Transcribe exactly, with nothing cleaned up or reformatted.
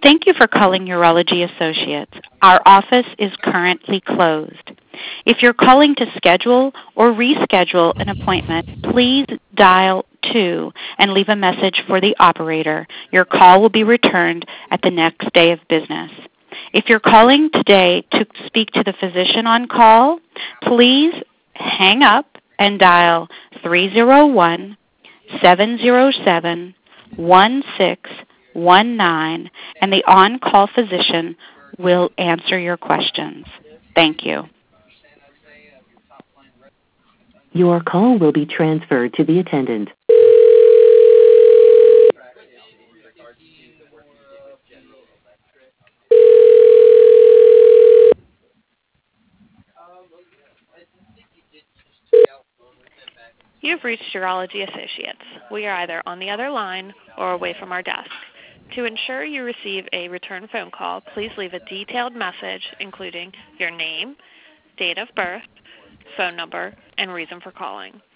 Thank you for calling Urology Associates. Our office is currently closed. If you're calling to schedule or reschedule an appointment, please dial two and leave a message for the operator. Your call will be returned at the next day of business. If you're calling today to speak to the physician on call, please hang up and dial three zero one, seven zero seven, one six one nine, and the on-call physician will answer your questions. Thank you. Your call will be transferred to the attendant. You've reached Urology Associates. We are either on the other line or away from our desk. To ensure you receive a return phone call, please leave a detailed message including your name, date of birth, phone number, and reason for calling.